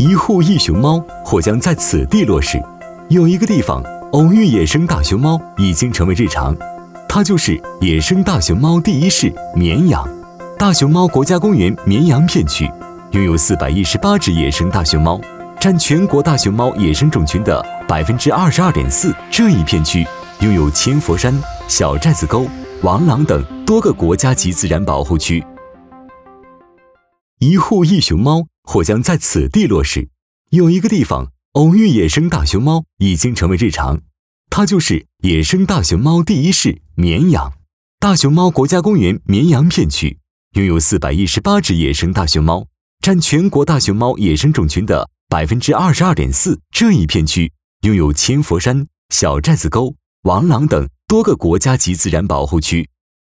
一户一熊猫或将在此地落实。有一个地方偶遇野生大熊猫已经成为日常，它就是野生大熊猫第一市绵阳。大熊猫国家公园绵阳片区拥有418只野生大熊猫，占全国大熊猫野生种群的22.4%。这一片区拥有千佛山、小寨子沟、王朗等多个国家级自然保护区。一户一熊猫或将在此地落实。有一个地方偶遇野生大熊猫已经成为日常，它就是野生大熊猫第一市绵阳。大熊猫国家公园绵阳片区拥有418只野生大熊猫，占全国大熊猫野生种群的22.4%。这一片区拥有千佛山、小寨子沟、王朗等多个国家级自然保护区。